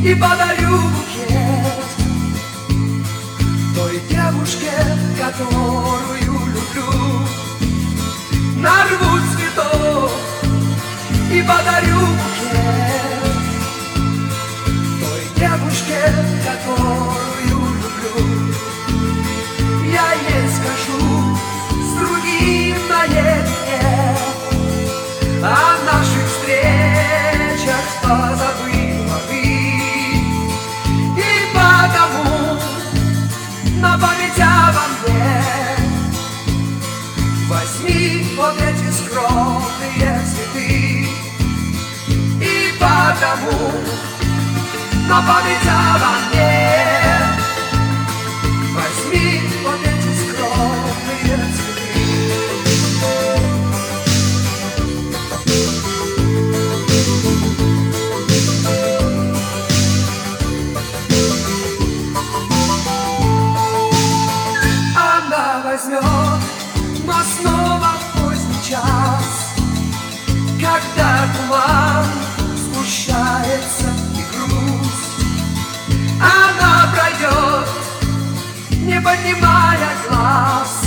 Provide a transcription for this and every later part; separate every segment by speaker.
Speaker 1: и подарю букет той девушке, которую люблю. Нарву цветов и подарю букет той девушке, которую люблю. Я ей скажу с другим наедине о наших встречах позабыла ты, и потому на память обо мне возьми вот эти скромные цветы. И потому на память обо мне возьми вот эти скромные цветы. Она возьмет, но снова в поздний час, когда туман сгущается и грусть. Она пройдет, не поднимая глаз,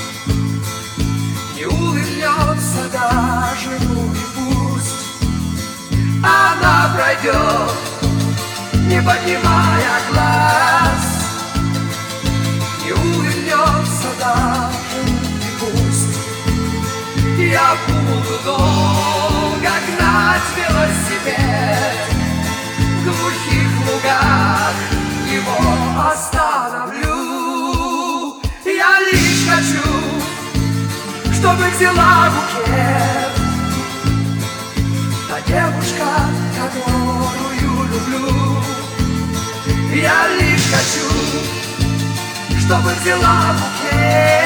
Speaker 1: не улыбнется даже, ну и пусть. Она пройдет, не поднимая глаз, не улыбнется даже, и пусть. Я буду долго гнать велосипед, в глухих лугах его остановлю. Я лишь хочу, чтобы взяла букет та девушка, которую люблю. Я лишь хочу, чтобы взяла букет